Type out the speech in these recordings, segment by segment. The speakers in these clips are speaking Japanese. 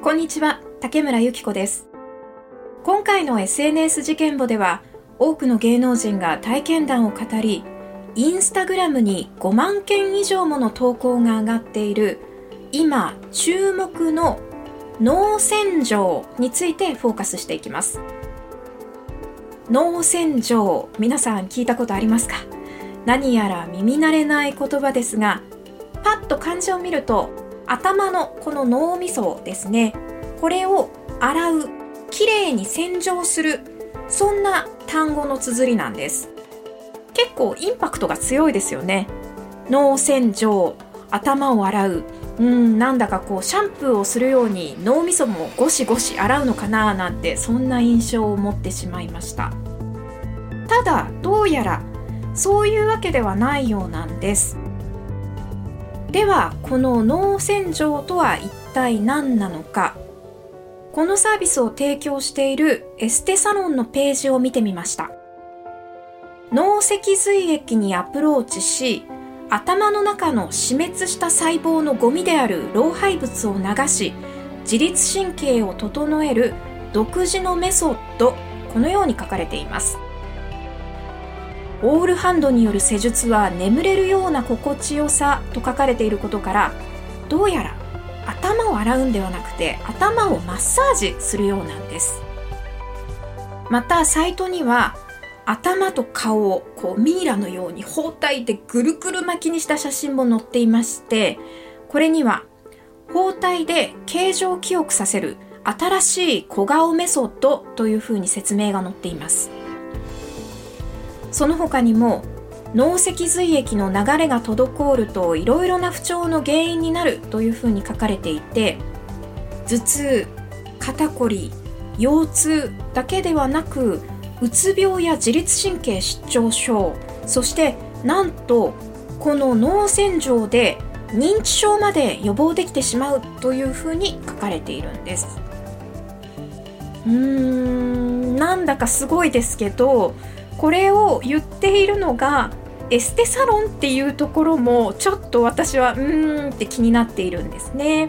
こんにちは、竹村ゆき子です。今回の SNS 事件簿では、多くの芸能人が体験談を語り、インスタグラムに5万件以上もの投稿が上がっている、今注目の脳洗浄についてフォーカスしていきます。脳洗浄、皆さん聞いたことありますか？何やら耳慣れない言葉ですが、パッと漢字を見ると、頭のこの脳みそですね、これを洗う、きれいに洗浄する、そんな単語の綴りなんです。結構インパクトが強いですよね。脳洗浄、頭を洗う、なんだかシャンプーをするように脳みそもゴシゴシ洗うのかななんて、そんな印象を持ってしまいました。ただどうやらそういうわけではないようなんです。ではこの脳洗浄とは一体何なのか、このサービスを提供しているエステサロンのページを見てみました。脳脊髄液にアプローチし、頭の中の死滅した細胞のゴミである老廃物を流し、自律神経を整える独自のメソッド、このように書かれています。オールハンドによる施術は眠れるような心地よさと書かれていることから、どうやら頭を洗うんではなくて頭をマッサージするようなんです。またサイトには頭と顔をミイラのように包帯でぐるぐる巻きにした写真も載っていまして、これには包帯で形状記憶させる新しい小顔メソッドというふうに説明が載っています。その他にも脳脊髄液の流れが滞るといろいろな不調の原因になるというふうに書かれていて、頭痛、肩こり、腰痛だけではなく、うつ病や自律神経失調症、そしてなんとこの脳洗浄で認知症まで予防できてしまうというふうに書かれているんです。なんだかすごいですけど、これを言っているのがエステサロンっていうところもちょっと私はって気になっているんですね。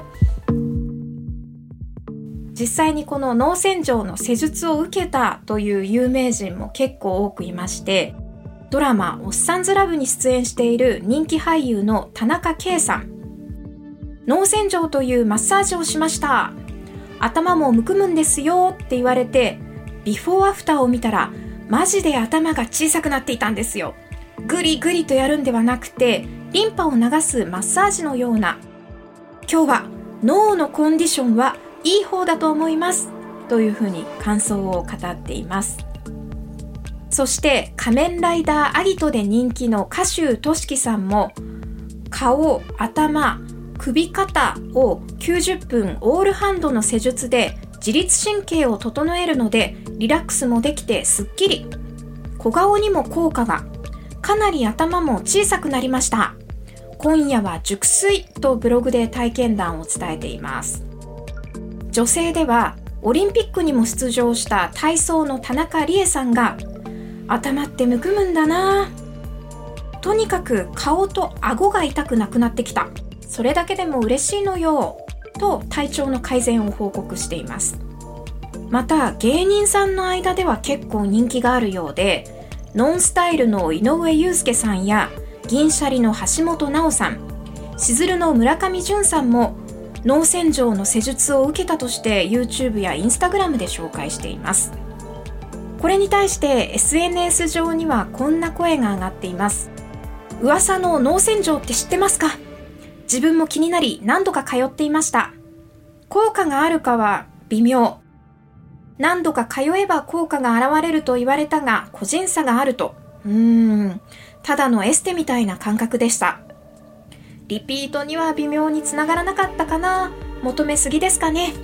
実際にこの脳洗浄の施術を受けたという有名人も結構多くいまして、ドラマおっさんずラブに出演している人気俳優の田中圭さん、脳洗浄というマッサージをしました、頭もむくむんですよって言われて、ビフォーアフターを見たらマジで頭が小さくなっていたんですよ。グリグリとやるんではなくて、リンパを流すマッサージのような、今日は脳のコンディションはいい方だと思いますというふうに感想を語っています。そして仮面ライダーアギトで人気の賀集俊樹さんも、顔、頭、首肩を90分オールハンドの施術で自律神経を整えるので、リラックスもできてすっきり、小顔にも効果が、かなり頭も小さくなりました、今夜は熟睡とブログで体験談を伝えています。女性ではオリンピックにも出場した体操の田中理恵さんが、頭ってむくむんだな、とにかく顔と顎が痛くなくなってきた、それだけでも嬉しいのよと体調の改善を報告しています。また芸人さんの間では結構人気があるようで、ノンスタイルの井上裕介さんや銀シャリの橋本直さん、しずるの村上淳さんも脳洗浄の施術を受けたとして YouTube や Instagram で紹介しています。これに対して SNS 上にはこんな声が上がっています。噂の脳洗浄って知ってますか？自分も気になり何度か通っていました。効果があるかは微妙。何度か通えば効果が現れると言われたが、個人差があると。ただのエステみたいな感覚でした。リピートには微妙につながらなかったかな。求めすぎですかね。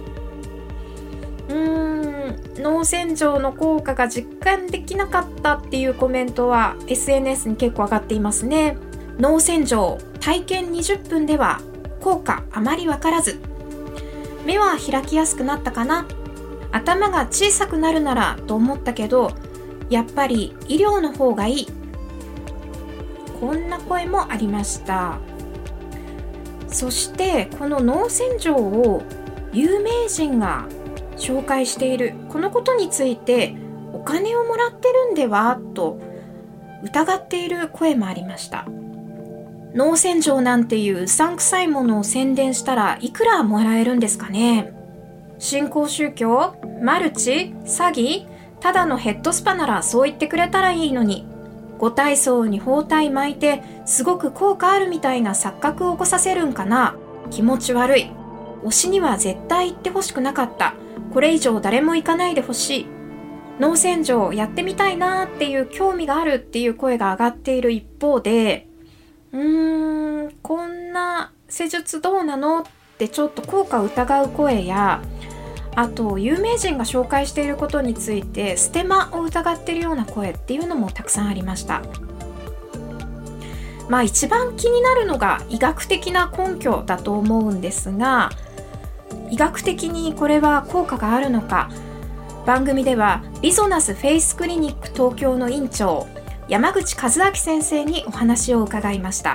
脳洗浄の効果が実感できなかったっていうコメントは SNS に結構上がっていますね。脳洗浄体験20分では効果あまりわからず、目は開きやすくなったかな、頭が小さくなるならと思ったけど、やっぱり医療の方がいい、こんな声もありました。そしてこの脳洗浄を有名人が紹介しているこのことについてお金をもらってるんではと疑っている声もありました。脳洗浄なんていううさんくさいものを宣伝したらいくらもらえるんですかね。新興宗教、マルチ、詐欺、ただのヘッドスパならそう言ってくれたらいいのに、五体操に包帯巻いてすごく効果あるみたいな錯覚を起こさせるんかな。気持ち悪い。推しには絶対行ってほしくなかった。これ以上誰も行かないでほしい。脳洗浄やってみたいなっていう興味があるっていう声が上がっている一方で、こんな施術どうなのってちょっと効果を疑う声や、あと有名人が紹介していることについてステマを疑っているような声っていうのもたくさんありました。一番気になるのが医学的な根拠だと思うんですが、医学的にこれは効果があるのか、番組ではリゾナスフェイスクリニック東京の院長山口和明先生にお話を伺いました。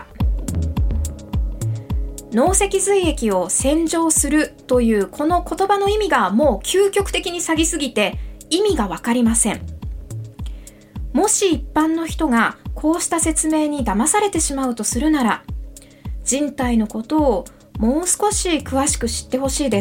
脳脊髄液を洗浄するというこの言葉の意味がもう究極的に詐欺すぎて意味がわかりません。もし一般の人がこうした説明に騙されてしまうとするなら、人体のことをもう少し詳しく知ってほしいです。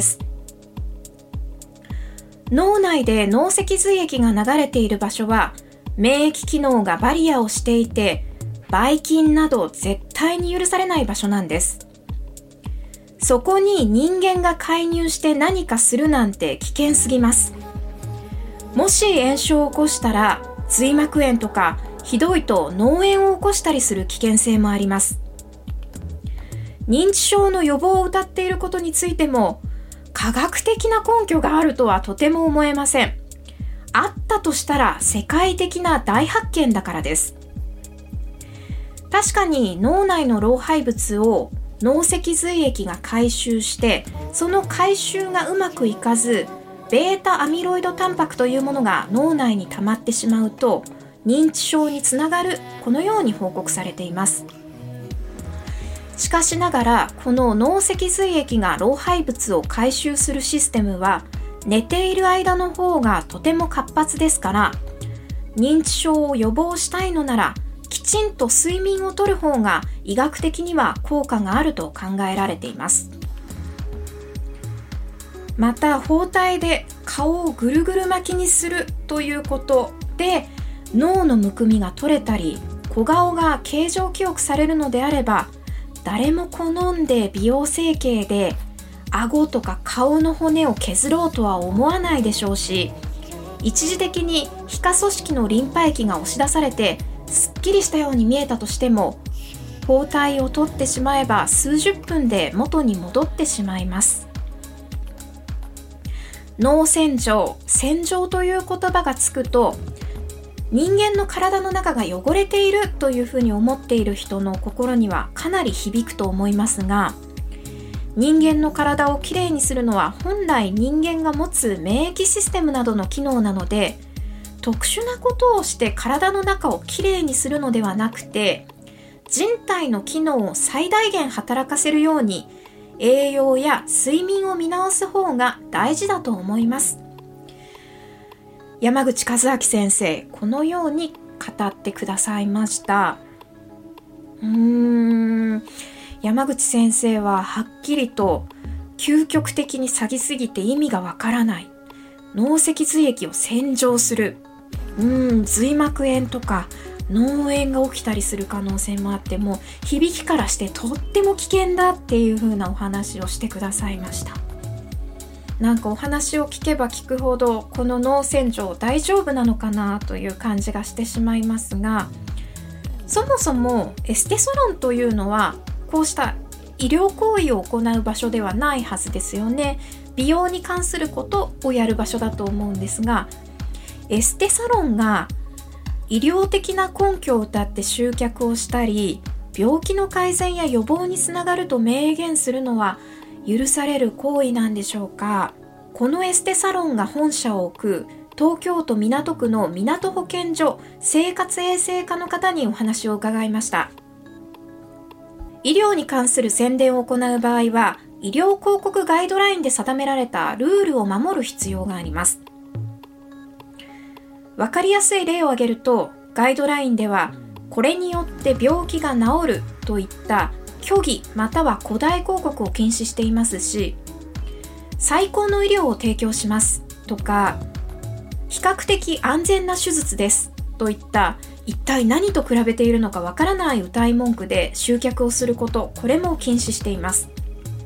脳内で脳脊髄液が流れている場所は免疫機能がバリアをしていて、ばい菌など絶対に許されない場所なんです。そこに人間が介入して何かするなんて危険すぎます。もし炎症を起こしたら髄膜炎とか、ひどいと脳炎を起こしたりする危険性もあります。認知症の予防を謳っていることについても科学的な根拠があるとはとても思えません。あったとしたら世界的な大発見だからです。確かに脳内の老廃物を脳脊髄液が回収して、その回収がうまくいかずベータアミロイドタンパクというものが脳内に溜まってしまうと認知症につながる、このように報告されています。しかしながらこの脳脊髄液が老廃物を回収するシステムは寝ている間の方がとても活発ですから、認知症を予防したいのならきちんと睡眠をとる方が医学的には効果があると考えられています。また包帯で顔をぐるぐる巻きにするということで脳のむくみが取れたり小顔が形状記憶されるのであれば、誰も好んで美容整形で顎とか顔の骨を削ろうとは思わないでしょうし、一時的に皮下組織のリンパ液が押し出されてすっきりしたように見えたとしても、包帯を取ってしまえば数十分で元に戻ってしまいます。脳洗浄、洗浄という言葉がつくと、人間の体の中が汚れているというふうに思っている人の心にはかなり響くと思いますが、人間の体をきれいにするのは本来人間が持つ免疫システムなどの機能なので、特殊なことをして体の中をきれいにするのではなくて、人体の機能を最大限働かせるように栄養や睡眠を見直す方が大事だと思います。山口和明先生、このように語ってくださいました。山口先生ははっきりと究極的に詐欺すぎて意味がわからない、脳脊髄液を洗浄する、髄膜炎とか脳炎が起きたりする可能性もあって、もう響きからしてとっても危険だっていう風なお話をしてくださいました。なんかお話を聞けば聞くほどこの脳洗浄大丈夫なのかなという感じがしてしまいますが、そもそもエステサロンというのはこうした医療行為を行う場所ではないはずですよね。美容に関することをやる場所だと思うんですが、エステサロンが医療的な根拠を謳って集客をしたり、病気の改善や予防につながると明言するのは許される行為なんでしょうか。このエステサロンが本社を置く東京都港区の港保健所生活衛生課の方にお話を伺いました。医療に関する宣伝を行う場合は、 医療広告ガイドラインで定められたルールを守る必要があります。わかりやすい例を挙げると、ガイドラインではこれによって病気が治るといった虚偽または誇大広告を禁止していますし、最高の医療を提供しますとか、比較的安全な手術ですといった一体何と比べているのかわからない謳い文句で集客をすること、これも禁止しています。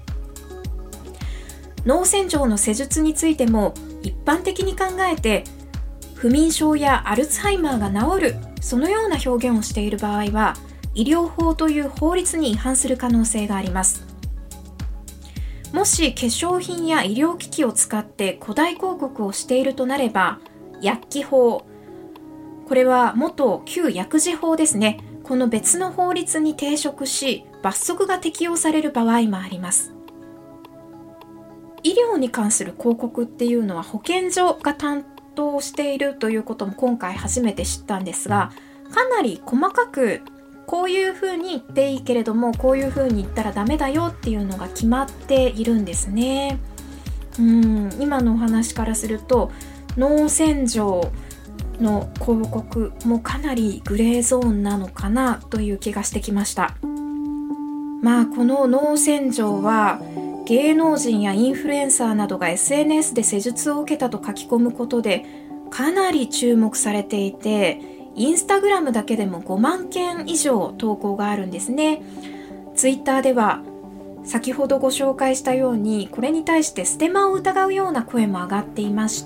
脳洗浄の施術についても一般的に考えて、不眠症やアルツハイマーが治る、そのような表現をしている場合は医療法という法律に違反する可能性があります。もし化粧品や医療機器を使って誇大広告をしているとなれば、薬機法、これは元旧薬事法ですね、この別の法律に抵触し罰則が適用される場合もあります。医療に関する広告っていうのは保健所が担当しているということも今回初めて知ったんですが、かなり細かくこういうふうに言っていいけれどもこういうふうに言ったらダメだよっていうのが決まっているんですね。今のお話からすると脳洗浄の広告もかなりグレーゾーンなのかなという気がしてきました。この脳洗浄は芸能人やインフルエンサーなどが SNS で施術を受けたと書き込むことでかなり注目されていて、インスタグラムだけでも5万件以上投稿があるんですね。ツイッターでは先ほどご紹介したようにこれに対してステマを疑うような声も上がっていました。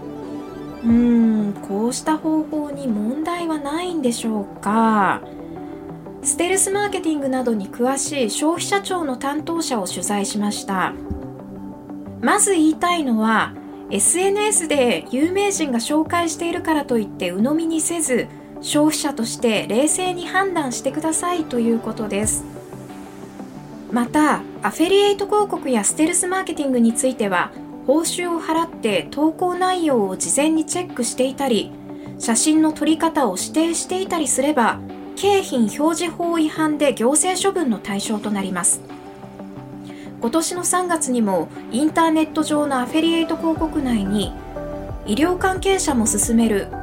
こうした方法に問題はないんでしょうか。ステルスマーケティングなどに詳しい消費者庁の担当者を取材しました。まず言いたいのは、SNS で有名人が紹介しているからといって鵜呑みにせず、消費者として冷静に判断してくださいということです。また、アフィリエイト広告やステルスマーケティングについては、報酬を払って投稿内容を事前にチェックしていたり、写真の撮り方を指定していたりすれば、景品表示法違反で行政処分の対象となります。今年の3月にもインターネット上のアフィリエイト広告内に、医療関係者も勧める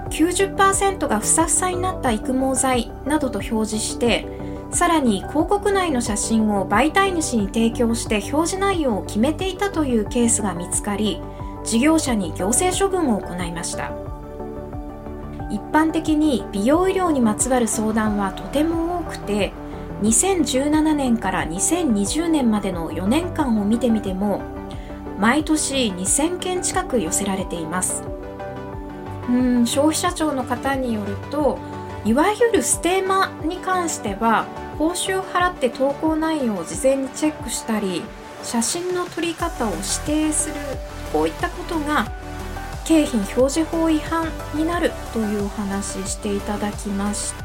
90% がふさふさになった育毛剤などと表示して、さらに広告内の写真を媒体主に提供して表示内容を決めていたというケースが見つかり、事業者に行政処分を行いました。一般的に美容医療にまつわる相談はとても多くて、2017年から2020年までの4年間を見てみても毎年2000件近く寄せられています。消費者庁の方によると、いわゆるステマに関しては報酬を払って投稿内容を事前にチェックしたり、写真の撮り方を指定する、こういったことが景品表示法違反になるというお話していただきました。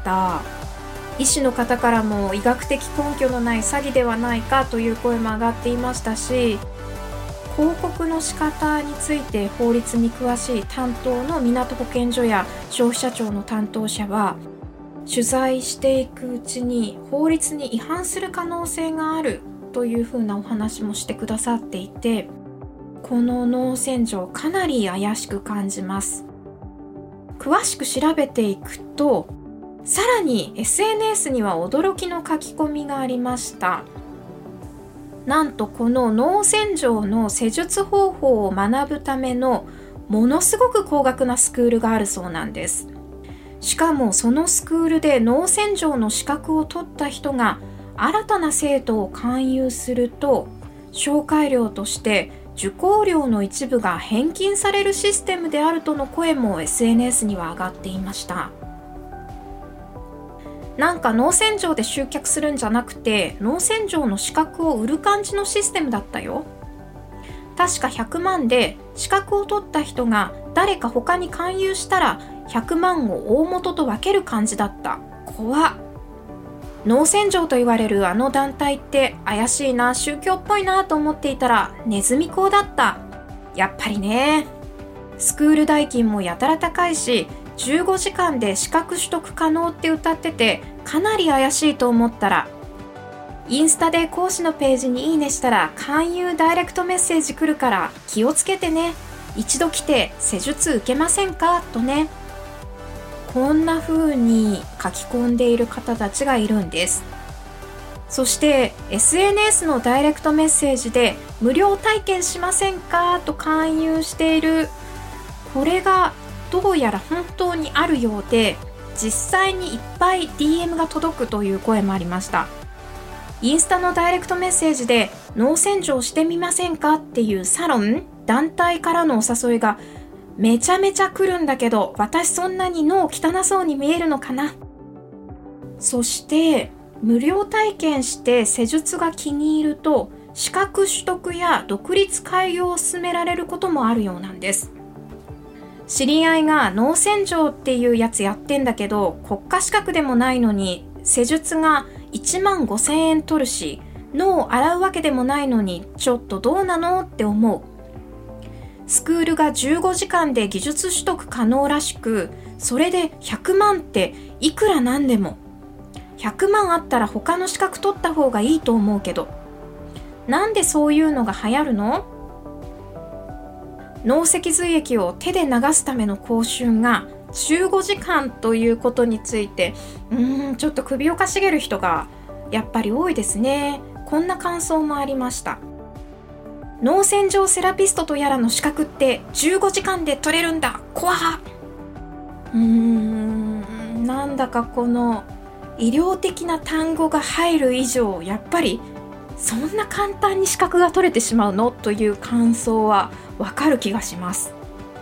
医師の方からも医学的根拠のない詐欺ではないかという声も上がっていましたし、広告の仕方について法律に詳しい担当の港保健所や消費者庁の担当者は、取材していくうちに法律に違反する可能性があるというふうなお話もしてくださっていて、この脳洗浄かなり怪しく感じます。詳しく調べていくと、さらに SNS には驚きの書き込みがありました。なんとこの脳洗浄の施術方法を学ぶためのものすごく高額なスクールがあるそうなんです。しかもそのスクールで脳洗浄の資格を取った人が新たな生徒を勧誘すると、紹介料として受講料の一部が返金されるシステムであるとの声も SNS には上がっていました。なんか脳洗浄で集客するんじゃなくて、脳洗浄の資格を売る感じのシステムだったよ。確か100万で資格を取った人が誰か他に勧誘したら100万を大元と分ける感じだった。怖っ。脳洗浄と言われるあの団体って怪しいな、宗教っぽいなと思っていたらネズミ講だった。やっぱりね。スクール代金もやたら高いし、15時間で資格取得可能って歌っててかなり怪しいと思ったら、 インスタで講師のページにいいねしたら勧誘ダイレクトメッセージ来るから気をつけてね。一度来て施術受けませんかとね。こんな風に書き込んでいる方たちがいるんです。そして SNS のダイレクトメッセージで無料体験しませんかと勧誘している。これがどうやら本当にあるようで、実際にいっぱい DM が届くという声もありました。インスタのダイレクトメッセージで脳洗浄してみませんかっていうサロン、団体からのお誘いがめちゃめちゃ来るんだけど、私そんなに脳汚そうに見えるのかな。そして無料体験して施術が気に入ると資格取得や独立開業を進められることもあるようなんです。知り合いが脳洗浄っていうやつやってんだけど、国家資格でもないのに施術が1万5,000円取るし、脳を洗うわけでもないのにちょっとどうなのって思う。スクールが15時間で技術取得可能らしく、それで100万っていくらなんでも。100万あったら他の資格取った方がいいと思うけど、なんでそういうのが流行るの？脳脊髄液を手で流すための講習が15時間ということについて、ちょっと首をかしげる人がやっぱり多いですね。こんな感想もありました。脳洗浄セラピストとやらの資格って15時間で取れるんだ、怖っ。なんだかこの医療的な単語が入る以上、やっぱりそんな簡単に資格が取れてしまうのという感想はわかる気がします。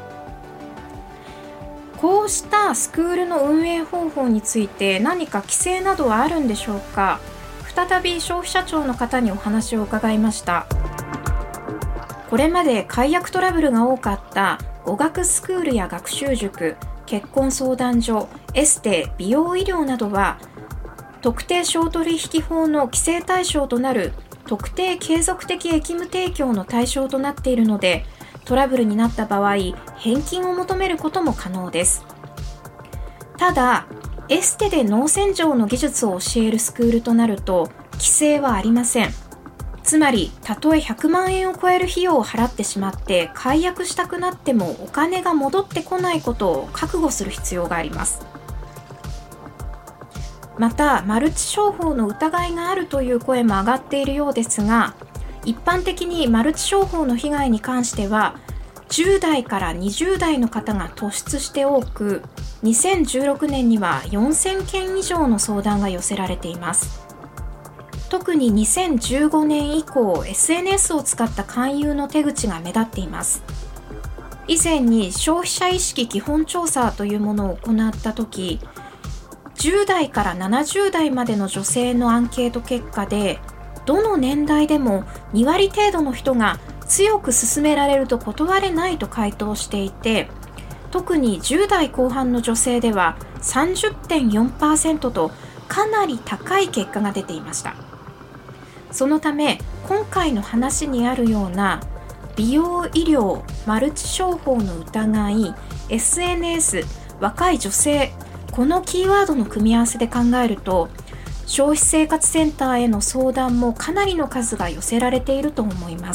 こうしたスクールの運営方法について何か規制などはあるんでしょうか。再び消費者庁の方にお話を伺いました。これまで解約トラブルが多かった語学スクールや学習塾、結婚相談所、エステ、美容医療などは特定商取引法の規制対象となる特定継続的役務提供の対象となっているので、トラブルになった場合、返金を求めることも可能です。ただ、エステで脳洗浄の技術を教えるスクールとなると、規制はありません。つまり、たとえ100万円を超える費用を払ってしまって解約したくなってもお金が戻ってこないことを覚悟する必要があります。また、マルチ商法の疑いがあるという声も上がっているようですが、一般的にマルチ商法の被害に関しては、10代から20代の方が突出して多く、2016年には4000件以上の相談が寄せられています。特に2015年以降、SNS を使った勧誘の手口が目立っています。以前に消費者意識基本調査というものを行ったとき、10代から70代までの女性のアンケート結果で、どの年代でも2割程度の人が強く勧められると断れないと回答していて、特に10代後半の女性では 30.4% とかなり高い結果が出ていました。そのため、今回の話にあるような美容医療マルチ商法の疑い、SNS、若い女性、このキーワードの組み合わせで考えると、消費生活センターへの相談もかなりの数が寄せられていると思います。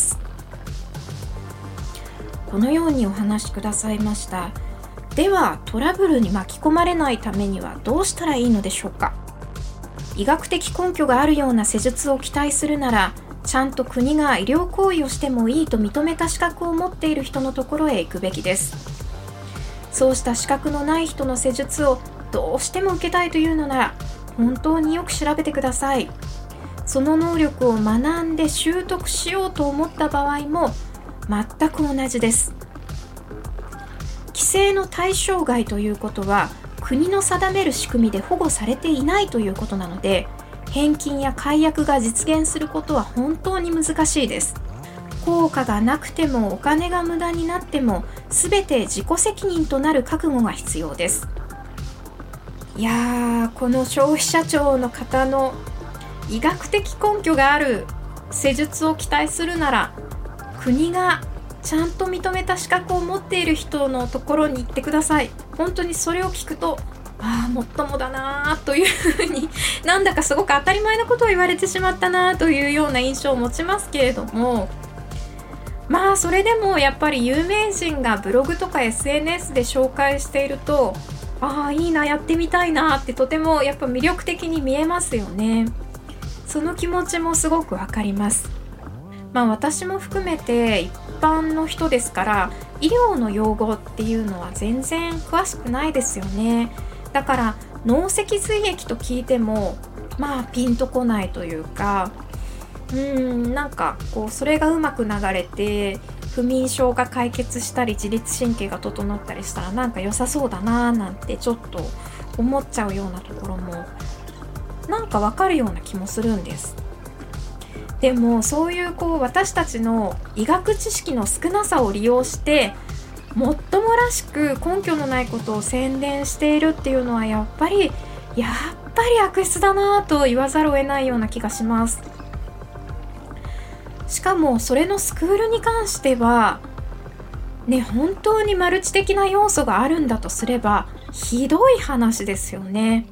このようにお話しくださいました。では、トラブルに巻き込まれないためにはどうしたらいいのでしょうか。医学的根拠があるような施術を期待するなら、ちゃんと国が医療行為をしてもいいと認めた資格を持っている人のところへ行くべきです。そうした資格のない人の施術をどうしても受けたいというのなら、本当によく調べてください。その能力を学んで習得しようと思った場合も全く同じです。規制の対象外ということは、国の定める仕組みで保護されていないということなので、返金や解約が実現することは本当に難しいです。効果がなくてもお金が無駄になっても、全て自己責任となる覚悟が必要です。いやー、この消費者庁の方の医学的根拠がある施術を期待するなら、国がちゃんと認めた資格を持っている人のところに行ってください。本当にそれを聞くともっともだなというふうになんだかすごく当たり前のことを言われてしまったなというような印象を持ちますけれども、それでもやっぱり有名人がブログとか SNS で紹介していると、いいな、やってみたいなってとてもやっぱ魅力的に見えますよね。その気持ちもすごくわかります。私も含めて一般の人ですから、医療の用語っていうのは全然詳しくないですよね。だから脳脊髄液と聞いてもピンとこないというか、なんかこうそれがうまく流れて不眠症が解決したり自律神経が整ったりしたらなんか良さそうだななんてちょっと思っちゃうようなところもなんかわかるような気もするんです。でもそういう私たちの医学知識の少なさを利用してもっともらしく根拠のないことを宣伝しているっていうのはやっぱり悪質だなと言わざるを得ないような気がします。しかもそれのスクールに関しては本当にマルチ的な要素があるんだとすればひどい話ですよね。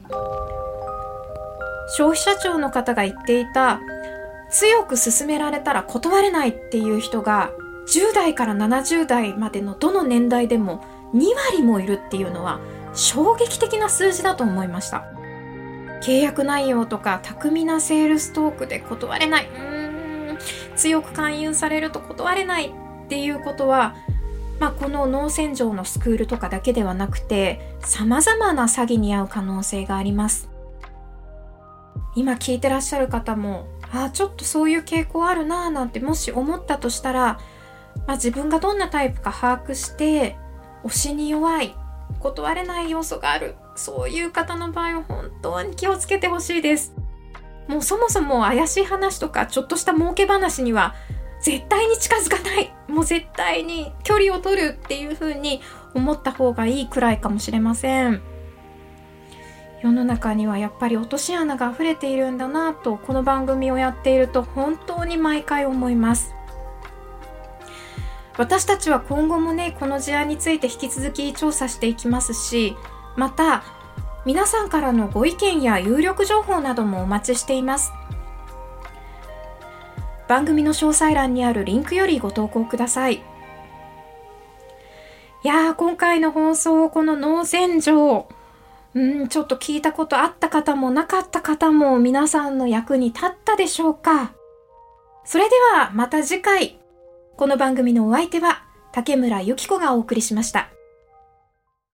消費者庁の方が言っていた強く勧められたら断れないっていう人が10代から70代までのどの年代でも2割もいるっていうのは衝撃的な数字だと思いました。契約内容とか巧みなセールストークで断れない、強く勧誘されると断れないっていうことは、この脳洗浄のスクールとかだけではなくて様々な詐欺に遭う可能性があります。今聞いてらっしゃる方もちょっとそういう傾向あるななんてもし思ったとしたら、自分がどんなタイプか把握して推しに弱い、断れない要素がある、そういう方の場合は本当に気をつけてほしいです。もうそもそも怪しい話とかちょっとした儲け話には絶対に近づかない、もう絶対に距離を取るっていう風に思った方がいいくらいかもしれません。世の中にはやっぱり落とし穴が溢れているんだなとこの番組をやっていると本当に毎回思います。私たちは今後もこの事案について引き続き調査していきますし、また皆さんからのご意見や有力情報などもお待ちしています。番組の詳細欄にあるリンクよりご投稿ください。今回の放送、この脳洗浄、ちょっと聞いたことあった方もなかった方も皆さんの役に立ったでしょうか。それではまた次回。この番組のお相手は竹村由紀子がお送りしました。